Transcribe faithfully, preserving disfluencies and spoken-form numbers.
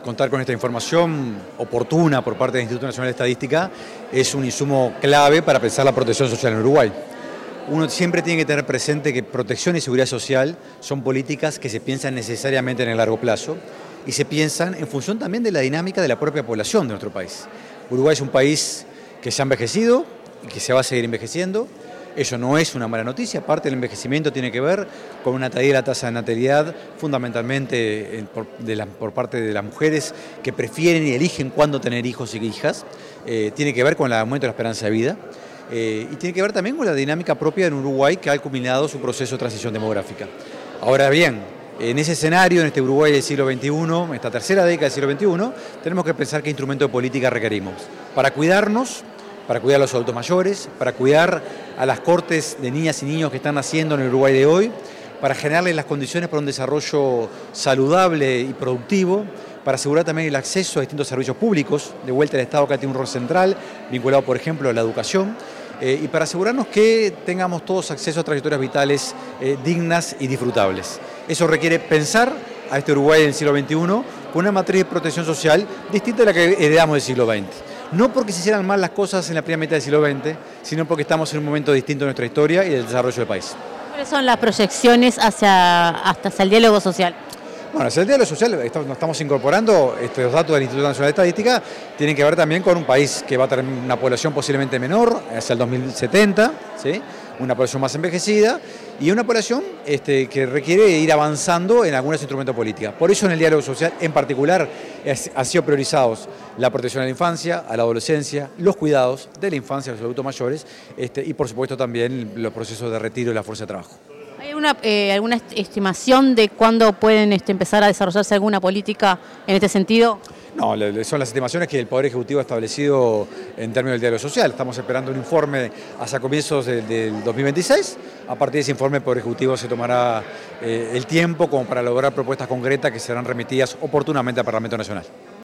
contar con esta información oportuna por parte del Instituto Nacional de Estadística es un insumo clave para pensar la protección social en Uruguay. Uno siempre tiene que tener presente que protección y seguridad social son políticas que se piensan necesariamente en el largo plazo y se piensan en función también de la dinámica de la propia población de nuestro país. Uruguay es un país que se ha envejecido y que se va a seguir envejeciendo. Eso no es una mala noticia, parte del envejecimiento tiene que ver con una caída de la tasa de natalidad, fundamentalmente por, de la, por parte de las mujeres que prefieren y eligen cuándo tener hijos y hijas. Eh, tiene que ver con el aumento de la esperanza de vida eh, y tiene que ver también con la dinámica propia en Uruguay que ha culminado su proceso de transición demográfica. Ahora bien, en ese escenario, en este Uruguay del siglo veintiuno, en esta tercera década del siglo veintiuno, tenemos que pensar qué instrumento de política requerimos para cuidarnos, para cuidar a los adultos mayores, para cuidar a las cortes de niñas y niños que están naciendo en el Uruguay de hoy, para generarles las condiciones para un desarrollo saludable y productivo, para asegurar también el acceso a distintos servicios públicos, de vuelta al Estado que tiene un rol central, vinculado por ejemplo a la educación, eh, y para asegurarnos que tengamos todos acceso a trayectorias vitales eh, dignas y disfrutables. Eso requiere pensar a este Uruguay del siglo veintiuno con una matriz de protección social distinta a la que heredamos del siglo veinte. No porque se hicieran mal las cosas en la primera mitad del siglo veinte, sino porque estamos en un momento distinto de nuestra historia y del desarrollo del país. ¿Cuáles son las proyecciones hacia, hasta hacia el diálogo social? Bueno, hacia el diálogo social nos estamos incorporando, estos datos del Instituto Nacional de Estadística tienen que ver también con un país que va a tener una población posiblemente menor hacia el dos mil setenta, ¿sí? Una población más envejecida y una población este, que requiere ir avanzando en algunos instrumentos políticos. Por eso en el diálogo social en particular es, han sido priorizados la protección a la infancia, a la adolescencia, los cuidados de la infancia, de los adultos mayores este, y por supuesto también los procesos de retiro de la fuerza de trabajo. ¿Hay una, eh, alguna estimación de cuándo pueden este, empezar a desarrollarse alguna política en este sentido? No, son las estimaciones que el Poder Ejecutivo ha establecido en términos del diálogo social. Estamos esperando un informe hacia comienzos del, del dos mil veintiséis. A partir de ese informe, el Poder Ejecutivo se tomará eh, el tiempo como para lograr propuestas concretas que serán remitidas oportunamente al Parlamento Nacional.